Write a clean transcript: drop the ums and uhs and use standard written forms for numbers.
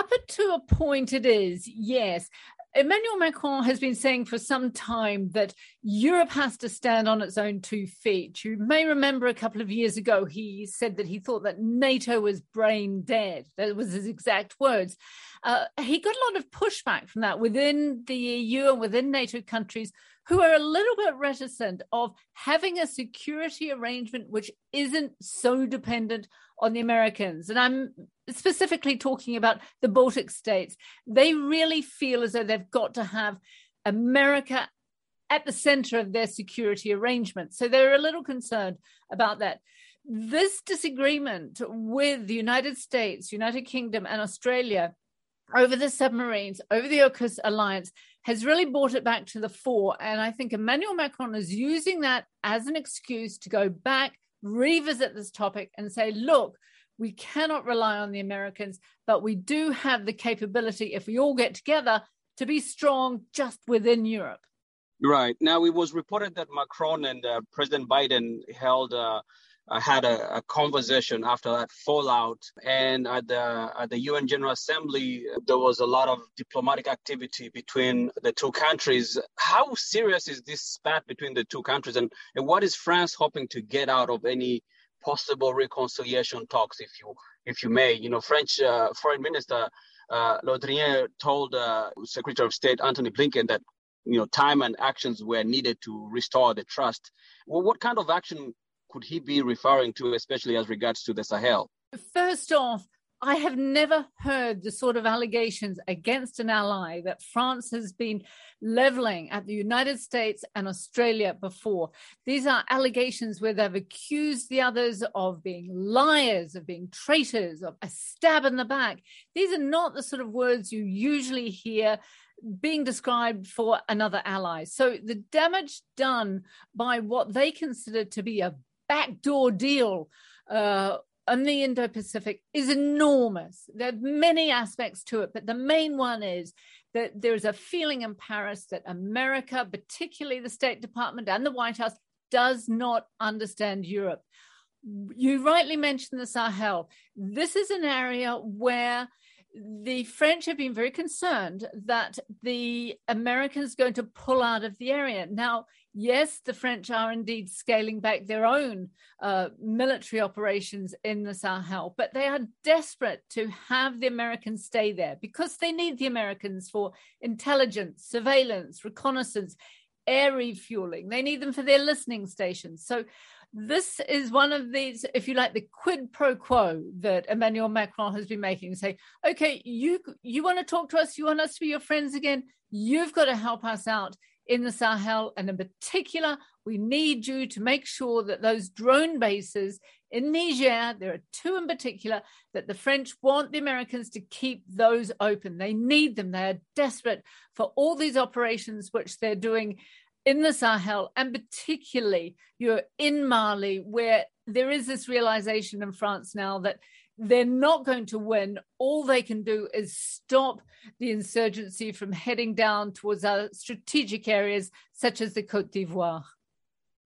Up to a point it is, yes. Emmanuel Macron has been saying for some time that Europe has to stand on its own 2 feet. You may remember a couple of years ago, he said that he thought that NATO was brain dead. That was his exact words. He got a lot of pushback from that within the EU and within NATO countries who are a little bit reticent of having a security arrangement which isn't so dependent on the Americans. And I'm specifically talking about the Baltic states. They really feel as though they've got to have America at the center of their security arrangement. So they're a little concerned about that. This disagreement with the United States, United Kingdom, and Australia over the submarines, over the AUKUS alliance, has really brought it back to the fore. And I think Emmanuel Macron is using that as an excuse to go back, revisit this topic and say, look, we cannot rely on the Americans, but we do have the capability, if we all get together, to be strong just within Europe. Right. Now, it was reported that Macron and President Biden had a conversation after that fallout. And at the UN General Assembly, there was a lot of diplomatic activity between the two countries. How serious is this spat between the two countries? And what is France hoping to get out of any possible reconciliation talks, if you may? You know, French Foreign Minister Le Drian told Secretary of State Antony Blinken that, you know, time and actions were needed to restore the trust. Well, what kind of action could he be referring to, especially as regards to the Sahel? First off, I have never heard the sort of allegations against an ally that France has been leveling at the United States and Australia before. These are allegations where they've accused the others of being liars, of being traitors, of a stab in the back. These are not the sort of words you usually hear being described for another ally. So the damage done by what they consider to be a backdoor deal on the Indo-Pacific is enormous. There are many aspects to it, but the main one is that there's a feeling in Paris that America, particularly the State Department and the White House, does not understand Europe. You rightly mentioned the Sahel. This is an area where the French have been very concerned that the Americans are going to pull out of the area. Now, yes, the French are indeed scaling back their own military operations in the Sahel, but they are desperate to have the Americans stay there because they need the Americans for intelligence, surveillance, reconnaissance, air refueling. They need them for their listening stations. So this is one of these, if you like, the quid pro quo that Emmanuel Macron has been making. Say, okay, you want to talk to us, you want us to be your friends again, you've got to help us out in the Sahel. And in particular, we need you to make sure that those drone bases in Niger, there are 2 in particular, that the French want the Americans to keep those open. They need them. They are desperate for all these operations which they're doing in the Sahel, and particularly you're in Mali, where there is this realization in France now that they're not going to win. All they can do is stop the insurgency from heading down towards other strategic areas such as the Côte d'Ivoire.